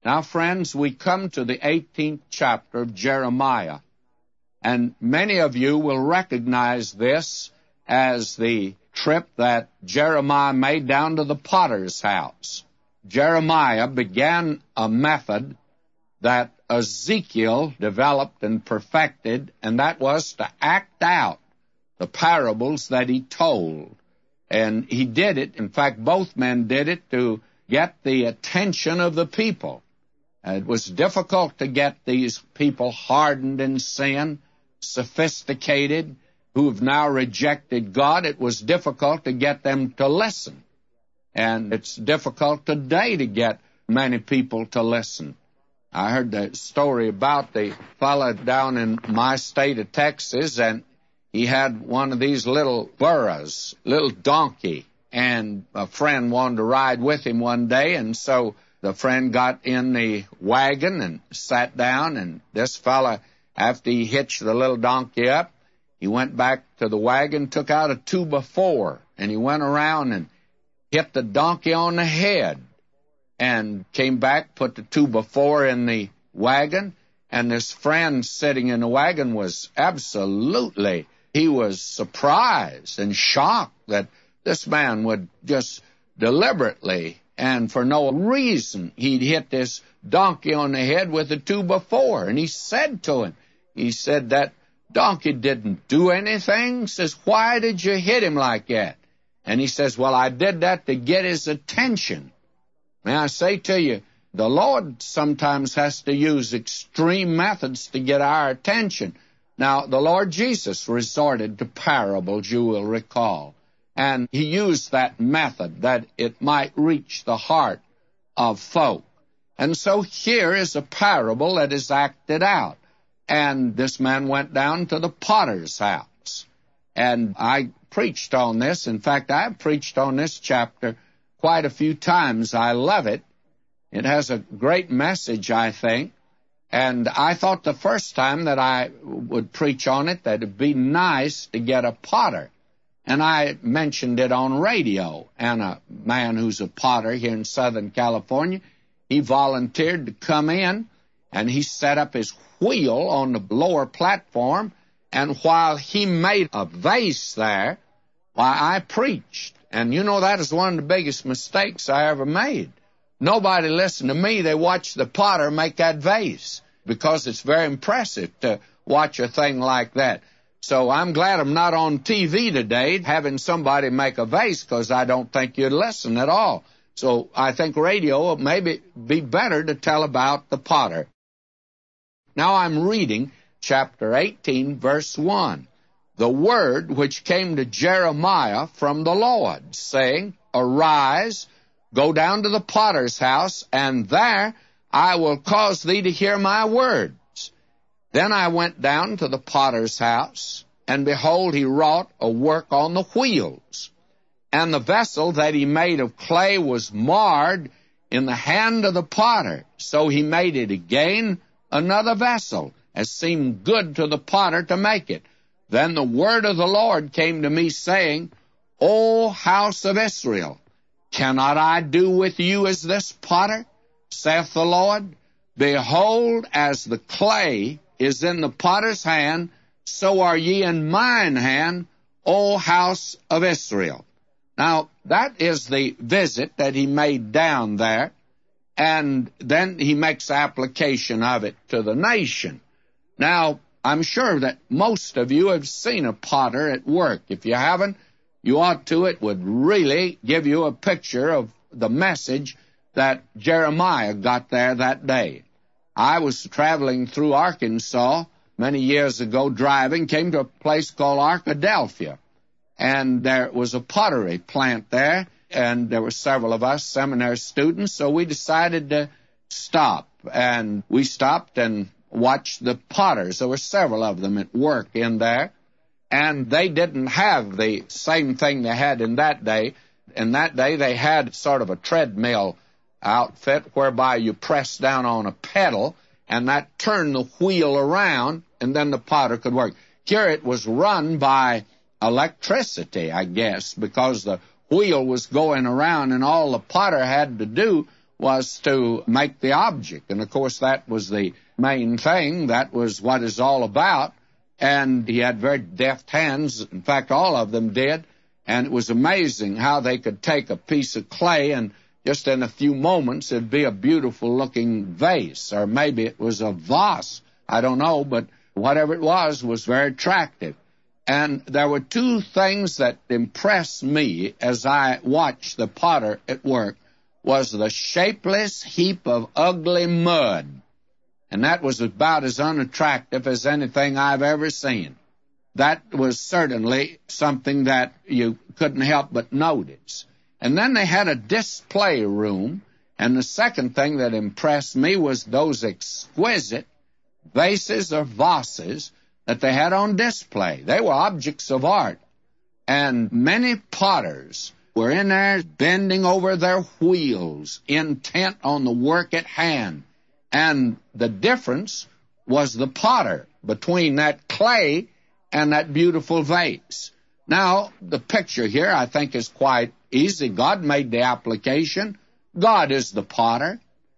Now, friends, we come to the 18th chapter of Jeremiah, and many of you will recognize this as the trip that Jeremiah made down to the potter's house. Jeremiah began a method that Ezekiel developed and perfected, and that was to act out the parables that he told. And he did it, in fact, both men did it to get the attention of the people. It was difficult to get these people hardened in sin, sophisticated, who have now rejected God. It was difficult to get them to listen. And it's difficult today to get many people to listen. I heard the story about the fellow down in my state of Texas, and he had one of these little burros, little donkey, and a friend wanted to ride with him one day, and so the friend got in the wagon and sat down, and this fella, after he hitched the little donkey up, he went back to the wagon, took out a 2x4, and he went around and hit the donkey on the head, and came back, put the 2x4 in the wagon, and this friend sitting in the wagon was he was surprised and shocked that this man would just deliberately and for no reason he'd hit this donkey on the head with a 2x4. And he said to him, that donkey didn't do anything. He says, why did you hit him like that? And he says, well, I did that to get his attention. May I say to you, the Lord sometimes has to use extreme methods to get our attention. Now, the Lord Jesus resorted to parables, you will recall, and he used that method that it might reach the heart of folk. And so here is a parable that is acted out. And this man went down to the potter's house. And I preached on this. In fact, I've preached on this chapter quite a few times. I love it. It has a great message, I think. And I thought the first time that I would preach on it that it'd be nice to get a potter. And I mentioned it on radio. And a man who's a potter here in Southern California, he volunteered to come in, and he set up his wheel on the lower platform. And while he made a vase there, why, I preached. And you know, that is one of the biggest mistakes I ever made. Nobody listened to me. They watched the potter make that vase, because it's very impressive to watch a thing like that. So I'm glad I'm not on TV today having somebody make a vase, because I don't think you'd listen at all. So I think radio would maybe be better to tell about the potter. Now I'm reading chapter 18, verse 1. The word which came to Jeremiah from the Lord, saying, Arise, go down to the potter's house, and there I will cause thee to hear my words. Then I went down to the potter's house, and behold, he wrought a work on the wheels. And the vessel that he made of clay was marred in the hand of the potter. So he made it again another vessel, as seemed good to the potter to make it. Then the word of the Lord came to me, saying, O house of Israel, cannot I do with you as this potter, saith the Lord? Behold, as the clay is in the potter's hand, so are ye in mine hand, O house of Israel. Now, that is the visit that he made down there, and then he makes application of it to the nation. Now, I'm sure that most of you have seen a potter at work. If you haven't, you ought to. It would really give you a picture of the message that Jeremiah got there that day. I was traveling through Arkansas many years ago, driving, came to a place called Arkadelphia, and there was a pottery plant there, and there were several of us seminary students, so we decided to stop. And we stopped and watched the potters. There were several of them at work in there, and they didn't have the same thing they had in that day. In that day, they had sort of a treadmill outfit whereby you press down on a pedal, and that turned the wheel around, and then the potter could work. Here it was run by electricity, I guess, because the wheel was going around, and all the potter had to do was to make the object. And, of course, that was the main thing. That was what it's all about. And he had very deft hands. In fact, all of them did. And it was amazing how they could take a piece of clay and just in a few moments it'd be a beautiful-looking vase. Or maybe it was a vase. I don't know, but whatever it was very attractive. And there were two things that impressed me as I watched the potter at work, was the shapeless heap of ugly mud. And that was about as unattractive as anything I've ever seen. That was certainly something that you couldn't help but notice. And then they had a display room, and the second thing that impressed me was those exquisite vases or vases that they had on display. They were objects of art. And many potters were in there bending over their wheels, intent on the work at hand. And the difference was the potter between that clay and that beautiful vase. Now, the picture here, I think, is quite easy. God made the application. God is the potter.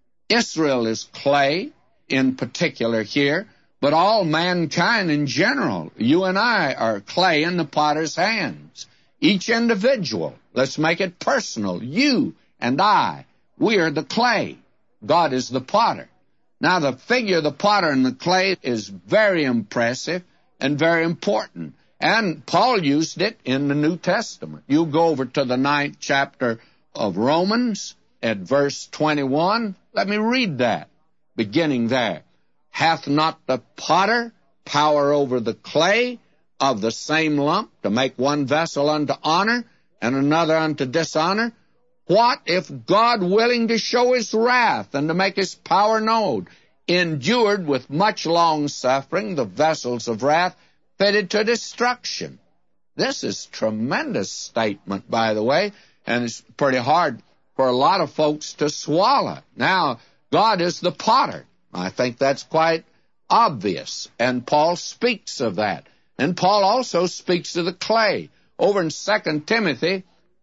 Israel is clay, in particular here, but all mankind in general. You and I are clay in the potter's hands. Each individual, let's make it personal. You and I, we are the clay. God is the potter. Now, the figure of the potter and the clay is very impressive and very important. And Paul used it in the New Testament. You go over to the 9th chapter of Romans at verse 21. Let me read that, beginning there. Hath not the potter power over the clay of the same lump to make one vessel unto honor and another unto dishonor? What if God, willing to show his wrath and to make his power known, endured with much long suffering the vessels of wrath fitted to destruction? This is a tremendous statement, by the way, and it's pretty hard for a lot of folks to swallow. Now, God is the potter. I think that's quite obvious, and Paul speaks of that. And Paul also speaks of the clay. Over in 2 Timothy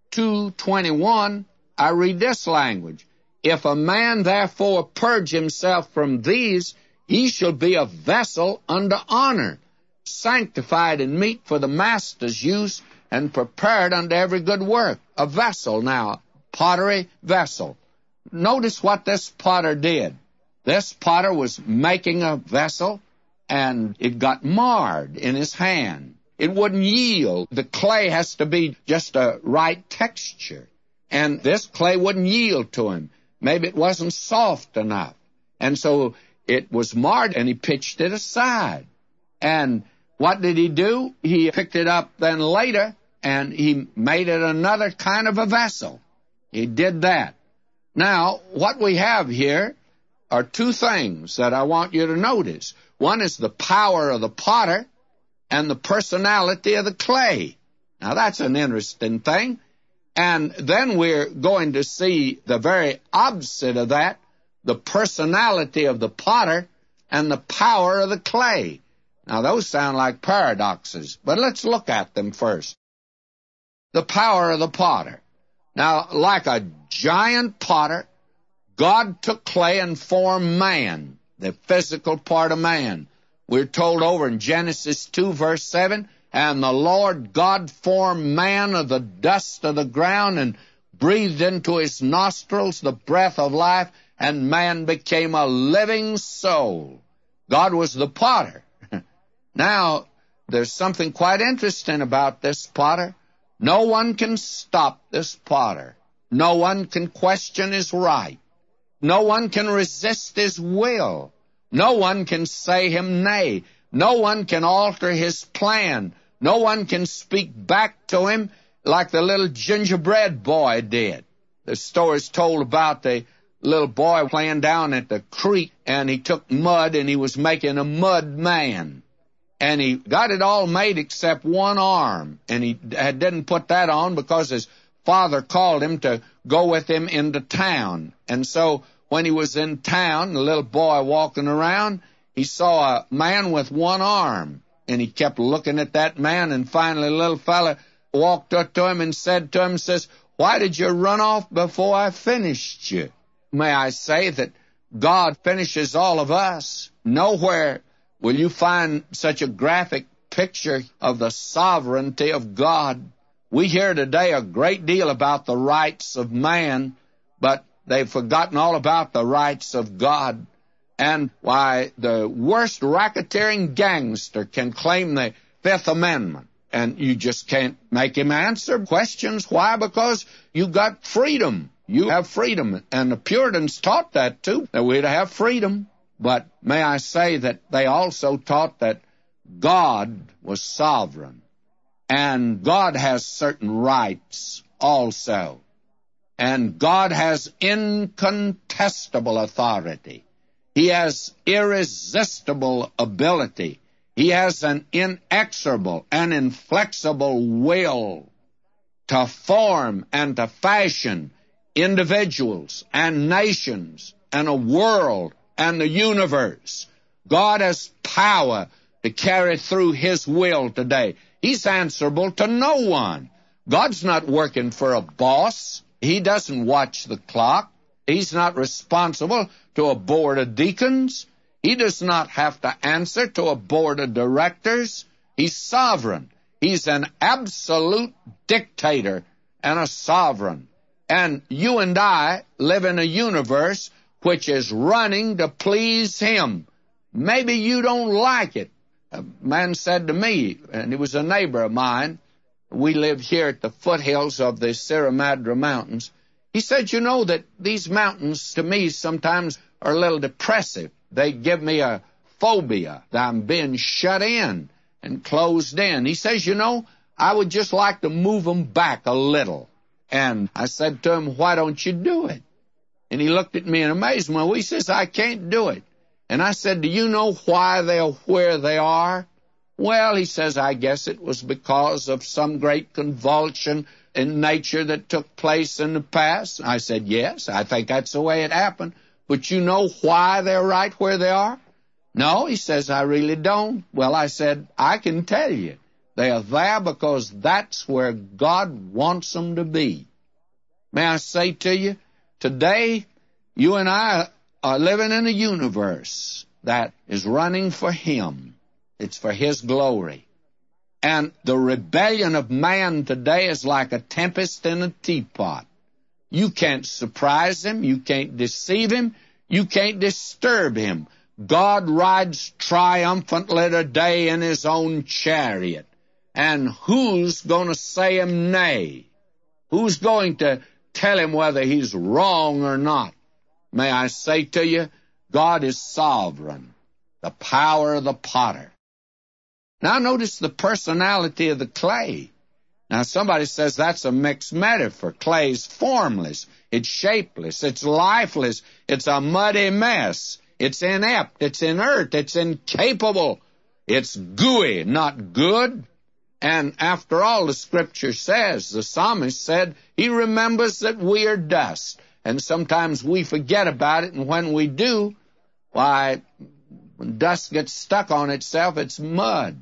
2:21, I read this language. If a man therefore purge himself from these, he shall be a vessel unto honor, sanctified and meet for the master's use, and prepared unto every good work. A vessel now, pottery vessel. Notice what this potter did. This potter was making a vessel, and it got marred in his hand. It wouldn't yield. The clay has to be just a right texture. And this clay wouldn't yield to him. Maybe it wasn't soft enough. And so it was marred, and he pitched it aside. And what did he do? He picked it up then later, and he made it another kind of a vessel. He did that. Now, what we have here are two things that I want you to notice. One is the power of the potter and the personality of the clay. Now, that's an interesting thing. And then we're going to see the very opposite of that, the personality of the potter and the power of the clay. Now, those sound like paradoxes, but let's look at them first. The power of the potter. Now, like a giant potter, God took clay and formed man, the physical part of man. We're told over in Genesis 2, verse 7, and the Lord God formed man of the dust of the ground and breathed into his nostrils the breath of life, and man became a living soul. God was the potter. Now, there's something quite interesting about this potter. No one can stop this potter. No one can question his right. No one can resist his will. No one can say him nay. No one can alter his plan. No one can speak back to him like the little gingerbread boy did. The story's told about the little boy playing down at the creek, and he took mud, and he was making a mud man. And he got it all made except one arm, and he didn't put that on because his father called him to go with him into town. And so when he was in town, the little boy walking around, he saw a man with one arm, and he kept looking at that man, and finally the little fella walked up to him and said to him, says, "Why did you run off before I finished you?" may I say that God finishes all of us. Nowhere will you find such a graphic picture of the sovereignty of God. We hear today a great deal about the rights of man, but they've forgotten all about the rights of God. And why, the worst racketeering gangster can claim the Fifth Amendment, and you just can't make him answer questions. Why? Because you got freedom. You have freedom, and the Puritans taught that too, that we'd have freedom. But may I say that they also taught that God was sovereign, and God has certain rights also, and God has incontestable authority. He has irresistible ability. He has an inexorable and inflexible will to form and to fashion individuals and nations and a world and the universe. God has power to carry through His will today. He's answerable to no one. God's not working for a boss. He doesn't watch the clock. He's not responsible to a board of deacons. He does not have to answer to a board of directors. He's sovereign. He's an absolute dictator and a sovereign. And you and I live in a universe which is running to please Him. Maybe you don't like it. A man said to me, and he was a neighbor of mine, we live here at the foothills of the Sierra Madre Mountains. He said, you know that these mountains to me sometimes are a little depressive. They give me a phobia that I'm being shut in and closed in. He says, you know, I would just like to move them back a little. And I said to him, why don't you do it? And he looked at me in amazement. Well, he says, I can't do it. And I said, do you know why they're where they are? Well, he says, I guess it was because of some great convulsion in nature that took place in the past. I said, yes, I think that's the way it happened. But you know why they're right where they are? No, he says, I really don't. Well, I said, I can tell you. They are there because that's where God wants them to be. May I say to you, today, you and I are living in a universe that is running for Him. It's for His glory. And the rebellion of man today is like a tempest in a teapot. You can't surprise Him. You can't deceive Him. You can't disturb Him. God rides triumphantly today in His own chariot. And who's going to say Him nay? Who's going to tell Him whether He's wrong or not? May I say to you, God is sovereign, the power of the potter. Now notice the personality of the clay. Now somebody says that's a mixed metaphor. Clay's formless, it's shapeless, it's lifeless, it's a muddy mess, it's inept, it's inert, it's incapable, it's gooey, not good. And after all, the Scripture says, the psalmist said, he remembers that we are dust. And sometimes we forget about it, and when we do, why, when dust gets stuck on itself, it's mud.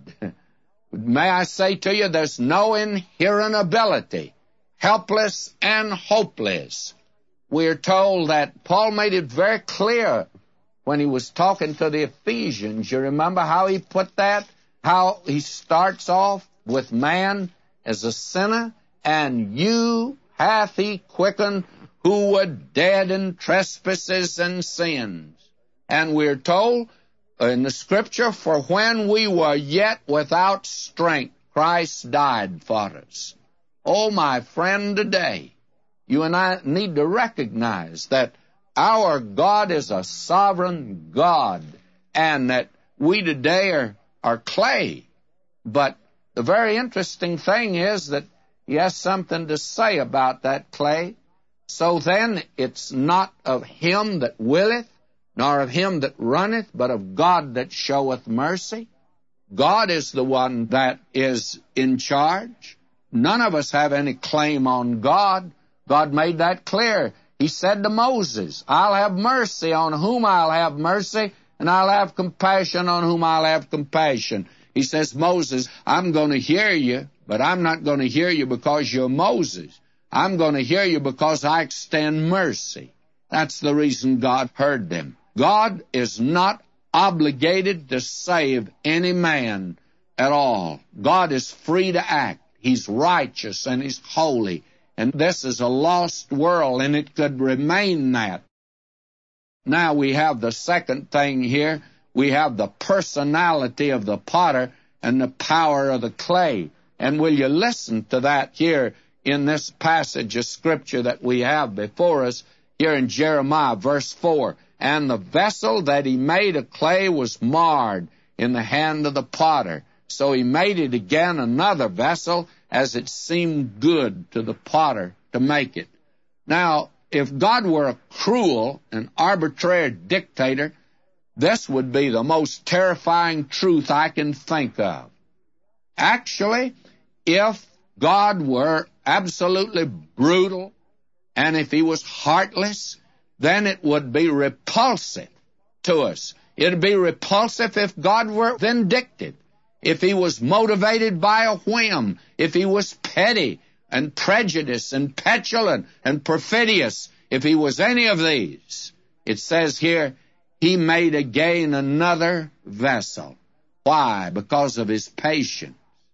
May I say to you, there's no inherent ability, helpless and hopeless. We're told that Paul made it very clear when he was talking to the Ephesians. You remember how he put that? How he starts off with man as a sinner, and you hath He quickened who were dead in trespasses and sins. And we're told in the Scripture, for when we were yet without strength, Christ died for us. Oh, my friend, today, you and I need to recognize that our God is a sovereign God, and that we today are clay. But the very interesting thing is that He has something to say about that clay. So then it's not of him that willeth, nor of him that runneth, but of God that showeth mercy. God is the one that is in charge. None of us have any claim on God. God made that clear. He said to Moses, I'll have mercy on whom I'll have mercy, and I'll have compassion on whom I'll have compassion. He says, Moses, I'm going to hear you, but I'm not going to hear you because you're Moses. I'm going to hear you because I extend mercy. That's the reason God heard them. God is not obligated to save any man at all. God is free to act. He's righteous and He's holy. And this is a lost world, and it could remain that. Now we have the second thing here. We have the personality of the potter and the power of the clay. And will you listen to that here in this passage of Scripture that we have before us here in Jeremiah, verse 4. And the vessel that he made of clay was marred in the hand of the potter. So he made it again another vessel, as it seemed good to the potter to make it. Now, if God were a cruel and arbitrary dictator, this would be the most terrifying truth I can think of. Actually, if God were absolutely brutal, and if He was heartless, then it would be repulsive to us. It would be repulsive if God were vindictive, if He was motivated by a whim, if He was petty and prejudiced and petulant and perfidious, if He was any of these. It says here, He made again another vessel. Why? Because of His patience.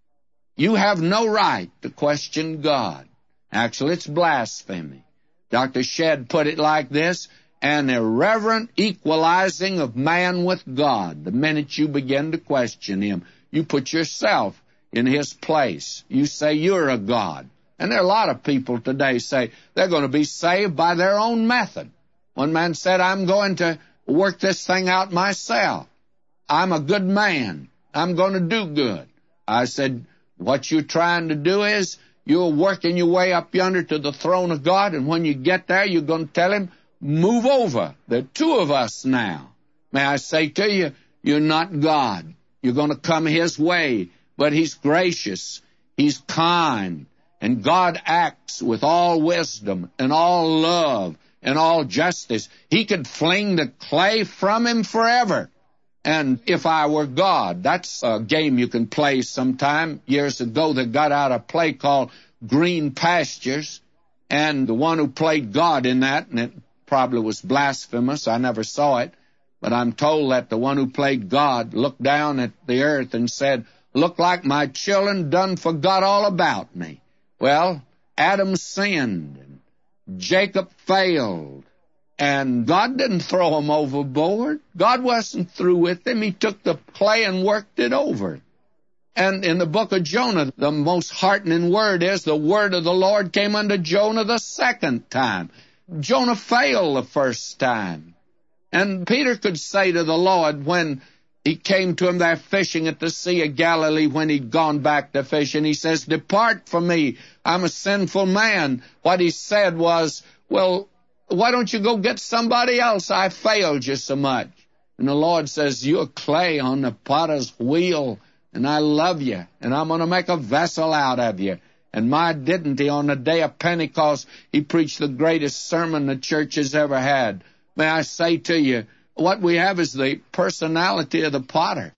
You have no right to question God. Actually, it's blasphemy. Dr. Shedd put it like this: an irreverent equalizing of man with God. The minute you begin to question Him, you put yourself in His place. You say you're a God. And there are a lot of people today say they're going to be saved by their own method. One man said, I'm going to work this thing out myself. I'm a good man. I'm going to do good. I said, what you're trying to do is you're working your way up yonder to the throne of God, and when you get there, you're going to tell Him, move over. There are two of us now. May I say to you, you're not God. You're going to come His way, but He's gracious. He's kind. And God acts with all wisdom and all love and all justice. He could fling the clay from Him forever. And if I were God, that's a game you can play sometime. Years ago, they got out a play called Green Pastures, and the one who played God in that, and it probably was blasphemous, I never saw it, but I'm told that the one who played God looked down at the earth and said, look like my children done forgot all about me. Well, Adam sinned, and Jacob failed, and God didn't throw him overboard. God wasn't through with him. He took the clay and worked it over. And in the book of Jonah, the most heartening word is the word of the Lord came unto Jonah the second time. Jonah failed the first time. And Peter could say to the Lord when He came to him there fishing at the Sea of Galilee when he'd gone back to fish, and he says, depart from me, I'm a sinful man. What he said was, well, why don't you go get somebody else? I failed you so much. And the Lord says, you're clay on the potter's wheel, and I love you, and I'm going to make a vessel out of you. And my didn't he, on the day of Pentecost, he preached the greatest sermon the church has ever had. May I say to you, what we have is the personality of the potter.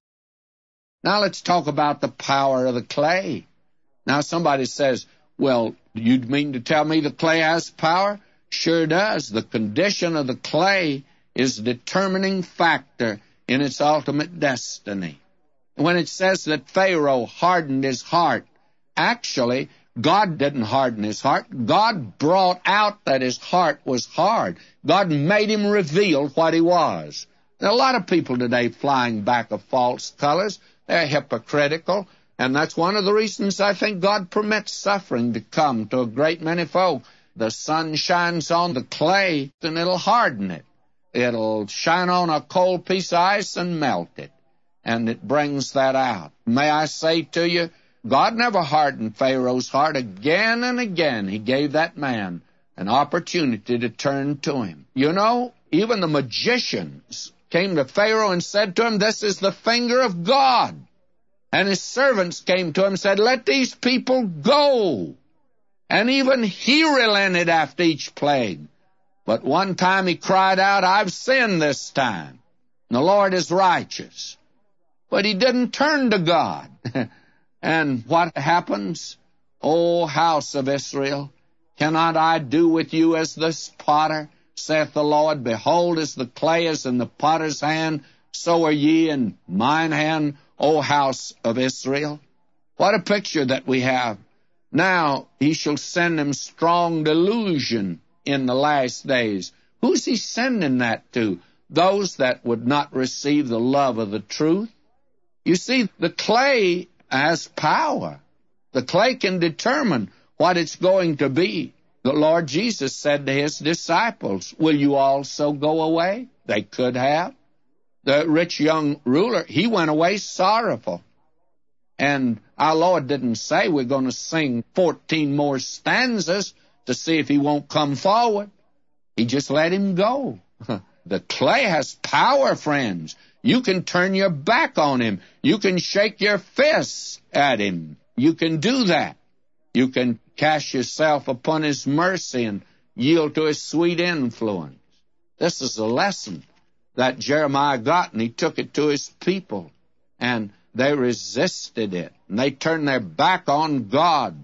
Now let's talk about the power of the clay. Now somebody says, well, you mean to tell me the clay has power? Sure does. The condition of the clay is a determining factor in its ultimate destiny. When it says that Pharaoh hardened his heart, actually, God didn't harden his heart. God brought out that his heart was hard. God made him reveal what he was. There are a lot of people today flying back of false colors. They're hypocritical, and that's one of the reasons I think God permits suffering to come to a great many folk. The sun shines on the clay, and it'll harden it. It'll shine on a cold piece of ice and melt it, and it brings that out. May I say to you, God never hardened Pharaoh's heart. Again and again, He gave that man an opportunity to turn to Him. You know, even the magicians came to Pharaoh and said to him, this is the finger of God. And his servants came to him and said, let these people go. And even he relented after each plague. But one time he cried out, I've sinned this time. And the Lord is righteous. But he didn't turn to God. And what happens? O house of Israel, cannot I do with you as this potter, saith the Lord, behold, as the clay is in the potter's hand, so are ye in mine hand, O house of Israel. What a picture that we have. Now he shall send him strong delusion in the last days. Who's he sending that to? Those that would not receive the love of the truth. You see, the clay has power. The clay can determine what it's going to be. The Lord Jesus said to his disciples, will you also go away? They could have. The rich young ruler, he went away sorrowful. And our Lord didn't say we're going to sing 14 more stanzas to see if he won't come forward. He just let him go. The clay has power, friends. You can turn your back on him. You can shake your fists at him. You can do that. You can cast yourself upon his mercy and yield to his sweet influence. This is a lesson that Jeremiah got, and he took it to his people. And they resisted it, and they turned their back on God.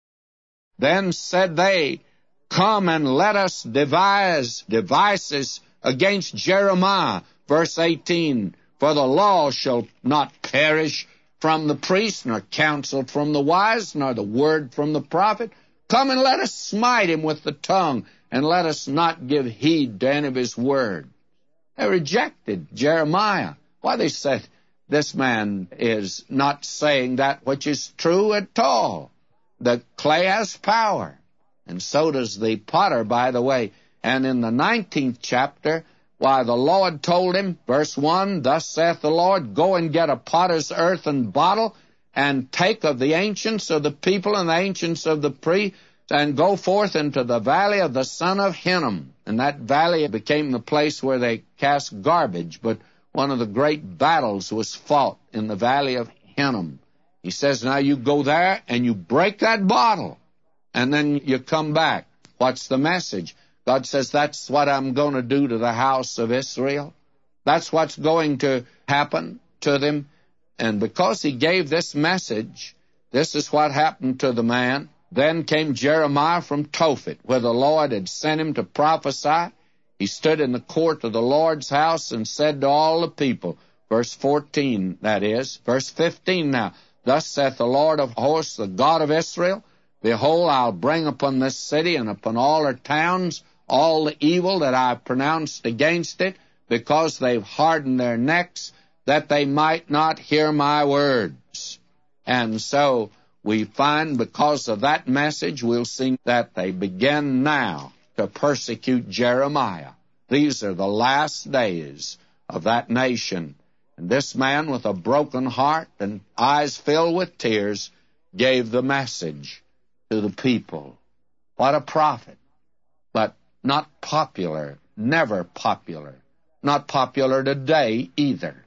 Then said they, come and let us devise devices against Jeremiah. Verse 18, for the law shall not perish from the priest, nor counsel from the wise, nor the word from the prophet. Come and let us smite him with the tongue, and let us not give heed to any of his words. They rejected Jeremiah. Why, they said, this man is not saying that which is true at all. The clay has power, and so does the potter, by the way. And in the 19th chapter, why, the Lord told him, verse 1, thus saith the Lord, go and get a potter's earthen bottle, and take of the ancients of the people and the ancients of the priests, and go forth into the valley of the son of Hinnom. And that valley became the place where they cast garbage, but one of the great battles was fought in the valley of Hinnom. He says, now you go there and you break that bottle, and then you come back. What's the message? God says, that's what I'm going to do to the house of Israel. That's what's going to happen to them. And because he gave this message, this is what happened to the man. Then came Jeremiah from Tophet, where the Lord had sent him to prophesy. He stood in the court of the Lord's house and said to all the people, verse 14, that is, verse 15 now, thus saith the Lord of hosts, the God of Israel, behold, I'll bring upon this city and upon all her towns all the evil that I pronounced against it, because they've hardened their necks, that they might not hear my words. And so we find because of that message, we'll see that they begin now to persecute Jeremiah. These are the last days of that nation. And this man with a broken heart and eyes filled with tears gave the message to the people. What a prophet. But not popular, never popular. Not popular today either.